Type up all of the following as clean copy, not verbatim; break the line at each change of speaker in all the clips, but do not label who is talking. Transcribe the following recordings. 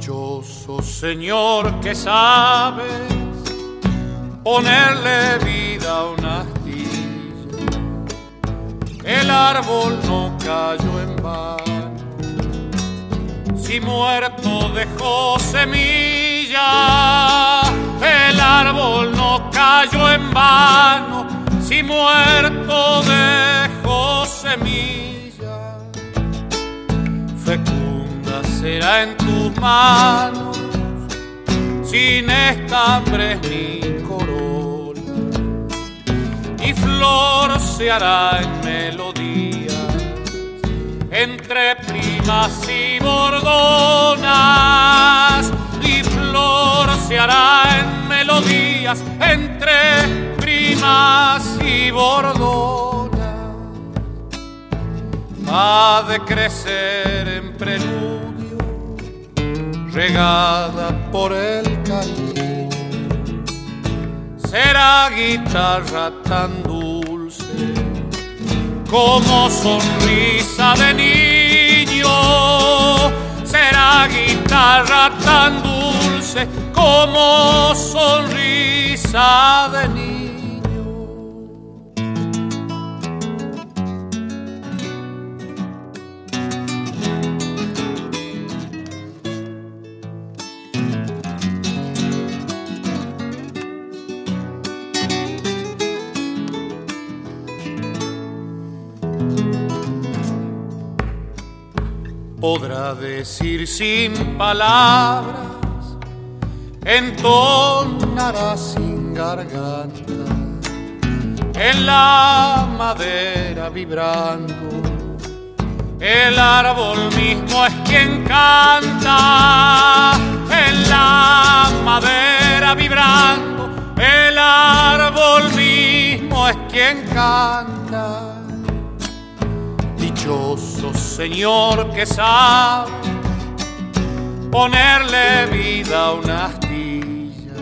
Dichoso Señor que sabes ponerle vida a una astilla. El árbol no cayó en vano, si muerto dejó semilla. El árbol no cayó en vano, si muerto dejó semilla. Fecunda será en tus manos, sin estambres ni corola, y flor se hará en melodías entre primas y bordonas, y flor se hará en melodías entre primas y bordonas. Ha de crecer en preludio, regada por el cariño. Será guitarra tan dulce como sonrisa de niño. Será guitarra tan dulce como sonrisa de niño. Podrá decir sin palabras, entonará sin garganta, en la madera vibrando. El árbol mismo es quien canta, en la madera vibrando. El árbol mismo es quien canta. Dichoso Señor que sabe ponerle vida a una astilla.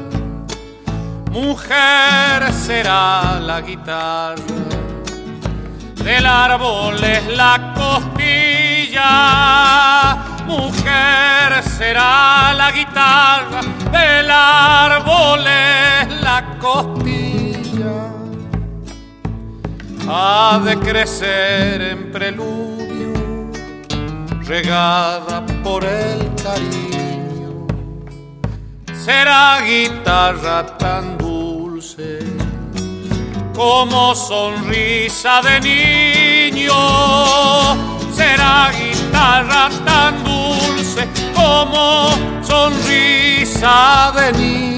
Mujer será la guitarra, del árbol es la costilla. Mujer será la guitarra, del árbol es la costilla. Ha de crecer en preludio, regada por el cariño. Será guitarra tan dulce como sonrisa de niño. Será guitarra tan dulce como sonrisa de niño.